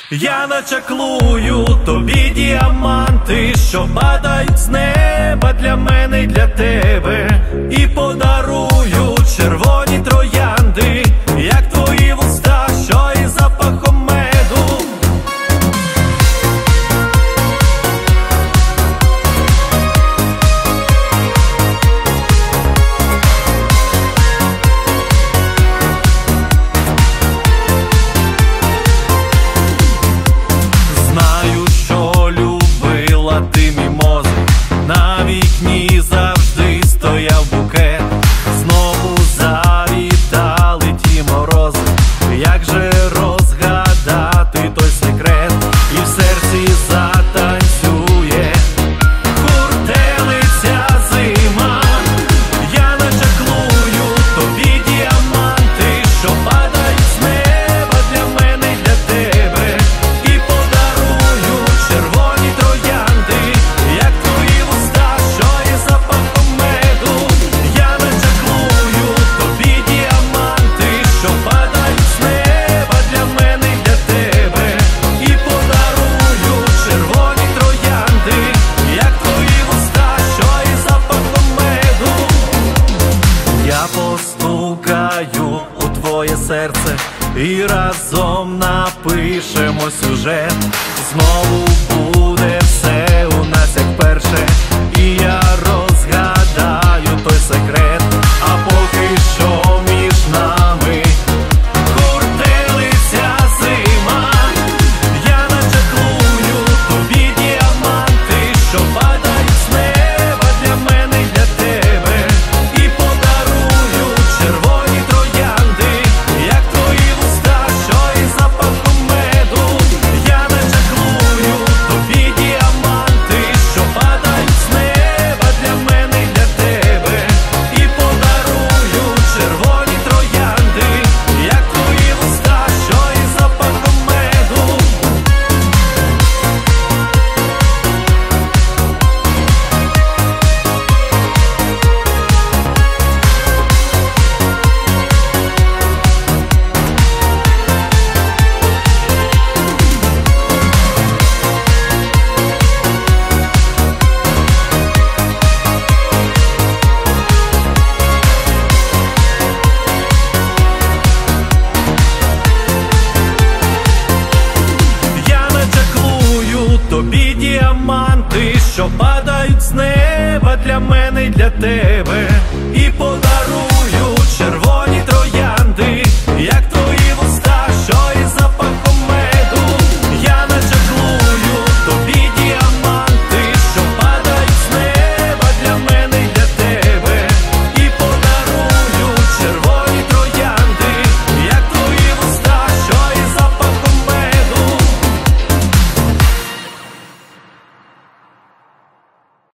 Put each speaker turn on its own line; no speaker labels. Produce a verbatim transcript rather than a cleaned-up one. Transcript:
Я начаклую тобі діаманти, що падають з неба для мене й для тебе, і подарую червоні троянди, як твої вуста, що із запахом меду. Знаю, що любила ти мій мозок, на вікні завжди стояв букет. Знову завітали ті морози, як же розгадати той секрет? І в серці затанцює, куртелиця зима. Я начаклую тобі діаманти, що падають з неба для мене й для тебе, і подарую червоні троянди, як твої вуста, що із запахом меду. Я начаклую тобі діаманти, що падають з неба для мене й для тебе, і подарую червоні троянди, як твої вуста, що із запахом меду. Я постукаю у твоє серце і разом напишемо сюжет. Знову буде все у нас як перше, і я розгадаю той секрет. А поки що між нами куртелиця зима. Я начаклую тобі діаманти, що падають з неба для мене й для тебе, і подарую червоні троянди, як твої вуста, що із запахом меду. Я начаклую тобі діаманти, що падають з неба для мене й для тебе, і подарую червоні троянди, як твої вуста, що із запахом меду. Я начаклую тобі діаманти, що падають з неба для мене й для тебе, і подарую